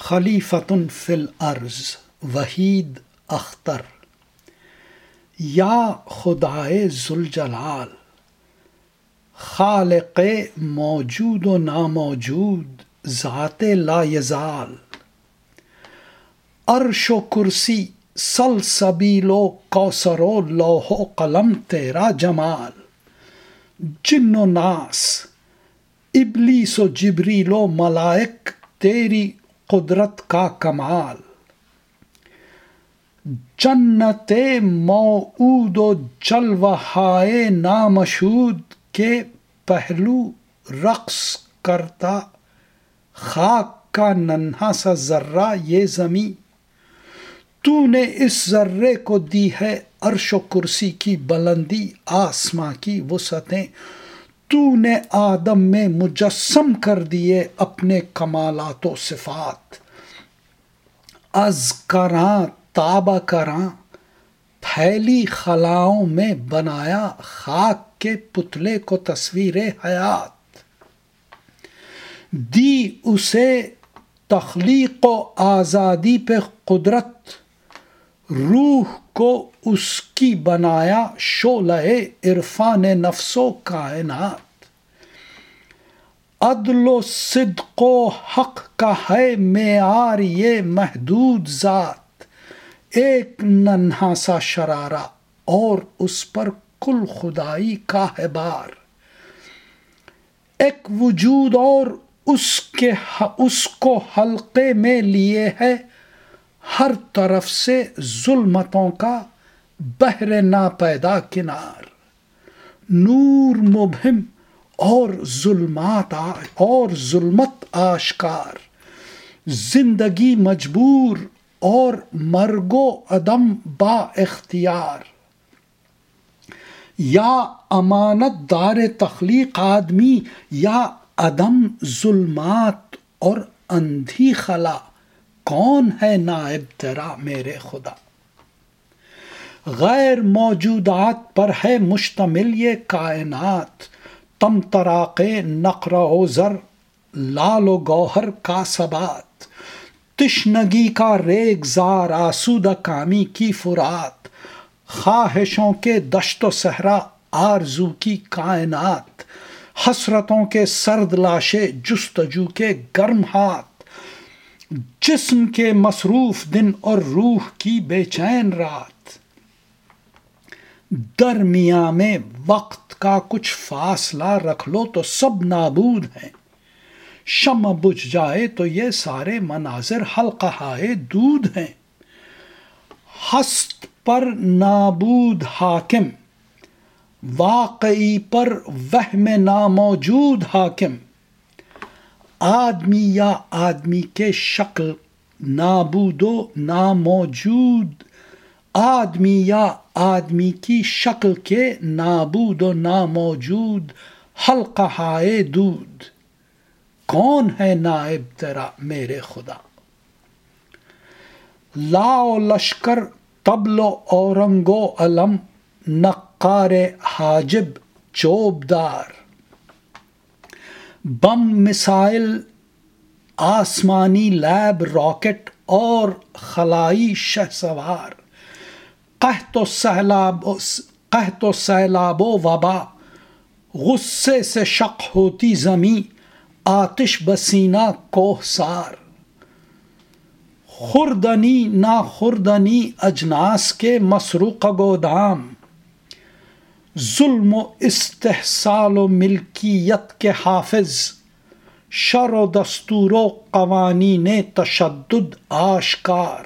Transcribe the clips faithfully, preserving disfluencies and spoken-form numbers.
خلیفۃ فی الارض وحید اختر. یا خدائے ذوالجلال، خالق موجود و ناموجود، ذات لا یزال. عرش و کرسی سلسبیل و کوثر و لوح و قلم تیرا جمال. جن و ناس ابلیس و جبریل و ملائک تیری قدرت کا کمال. جنت موعود و جلوہائے نامشہود کے پہلو رقص کرتا، خاک کا ننھا سا ذرہ یہ زمیں. تو نے اس ذرے کو دی ہے عرش و کرسی کی بلندی، آسماں کی وسعتیں. تو نے آدم میں مجسم کر دیے اپنے کمالات و صفات. از کراں تابہ کراں پھیلی خلاؤں میں بنایا، خاک کے پتلے کو تصویر حیات. دی اسے تخلیق و آزادی پہ قدرت، روح کو اس کی بنایا شعلہ عرفان نفس و کائنات. عدل و صدق و حق کا ہے معیار یہ محدود ذات. ایک ننھا سا شرارہ اور اس پر کل خدائی کا ہے بار. ایک وجود اور اس کے اس کو حلقے میں لیے ہے، ہر طرف سے ظلمتوں کا بحر ناپیدا کنار. نور مبہم اور ظلمات اور ظلمت آشکار، زندگی مجبور اور مرگ و عدم با اختیار. یا امانت دار تخلیق آدمی، یا عدم ظلمات اور اندھی خلا، کون ہے نائب تیرا میرے خدا. غیر موجودات پر ہے مشتمل یہ کائنات، تم تراق نقر و زر، لال و گوہر کا ثبات. تشنگی کا ریگزار، آسودہ کامی کی فرات، خواہشوں کے دشت و صحرا، آرزو کی کائنات. حسرتوں کے سرد لاشے، جستجو کے گرم ہاتھ. جسم کے مصروف دن اور روح کی بے چین رات. درمیاں میں وقت کا کچھ فاصلہ رکھ لو تو سب نابود ہیں. شمع بجھ جائے تو یہ سارے مناظر حلقہائے دودھ ہیں. ہست پر نابود حاکم، واقعی پر وہم ناموجود حاکم. آدمی یا آدمی کے شکل نابود و ناموجود، آدمی یا آدمی کی شکل کے نابود و ناموجود حلقہائے دودھ. کون ہے نائب تیرا میرے خدا. لاؤ لشکر طبل و اورنگ و علم، نقار حاجب چوبدار. بم مسائل آسمانی لیب راکٹ اور خلائی شہ سوار. قحط و سیلاب قحط و سیلاب و وبا، غصے سے شق ہوتی زمیں، آتش بسینہ کوہ سار. خوردنی نا خوردنی اجناس کے مسروق گودام، ظلم و استحصال و ملکیت کے حافظ. شر و دستور و قوانین تشدد آشکار.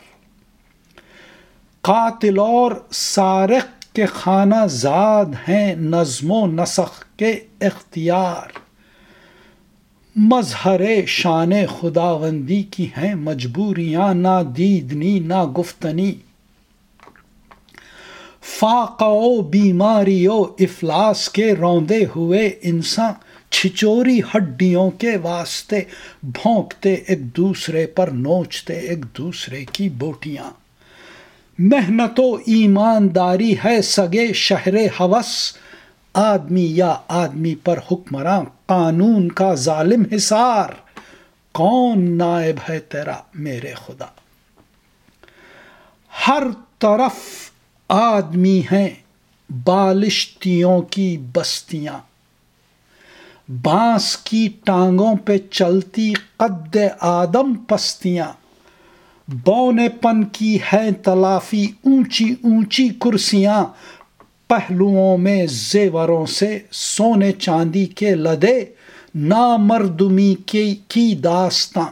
قاتل اور سارق کے خانہ زاد ہیں نظم و نسق کے اختیار. مظہر شان خداوندی کی ہیں مجبوریاں، نہ دیدنی نہ گفتنی. فاقہ و بیماری و افلاس کے روندے ہوئے انسان، چھچوری ہڈیوں کے واسطے بھونکتے ایک دوسرے پر، نوچتے ایک دوسرے کی بوٹیاں. محنت و ایمانداری ہے سگے شہر ہوس، آدمی یا آدمی پر حکمراں قانون کا ظالم حصار. کون نائب ہے تیرا میرے خدا۔ ہر طرف آدمی ہیں بالشتیوں کی بستیاں، بانس کی ٹانگوں پہ چلتی قد آدم پستیاں، بونے پن کی ہے تلافی اونچی اونچی کرسیاں، پہلوؤں میں زیوروں سے سونے چاندی کے لدے، نامردمی کی کی داستاں،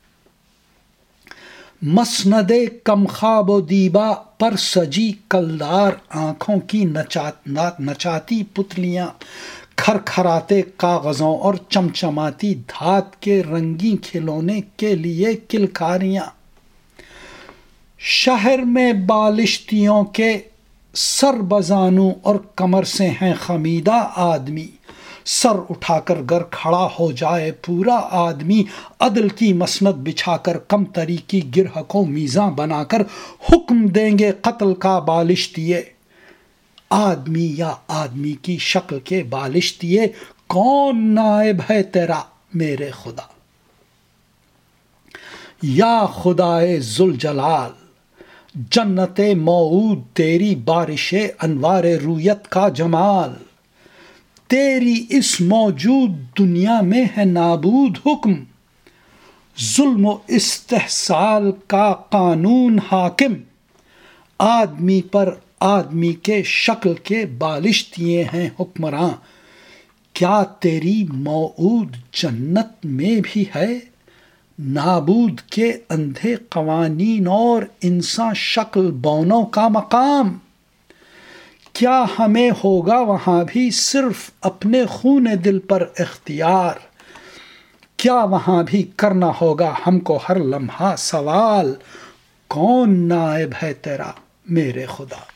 مسند کم خواب و دیبا پر سجی کلدار آنکھوں کی نچاتی پتلیاں، کھرکھراتے کاغذوں اور چمچماتی دھات کے رنگی کھلونے کے لیے کلکاریاں، شہر میں بالشتیوں کے سر بزانو اور کمر سے ہیں خمیدہ آدمی، سر اٹھا کر گر کھڑا ہو جائے پورا آدمی، عدل کی مسند بچھا کر کم تری کی گرہ کو میزاں بنا کر حکم دیں گے قتل کا بالشتیے، آدمی یا آدمی کی شکل کے بالشتیے، کون نائب ہے تیرا میرے خدا۔ یا خدائے ذوالجلال، جنت موعود تیری بارش انوار رویت کا جمال، تیری اس موجود دنیا میں ہے نابود حکم، ظلم و استحصال کا قانون حاکم، آدمی پر آدمی کے شکل کے بالشتیے ہیں حکمراں، کیا تیری موعود جنت میں بھی ہے نابود کے اندھے قوانین اور انسان شکل بونوں کا مقام، کیا ہمیں ہوگا وہاں بھی صرف اپنے خون دل پر اختیار، کیا وہاں بھی کرنا ہوگا ہم کو ہر لمحہ سوال، کون نائب ہے تیرا میرے خدا۔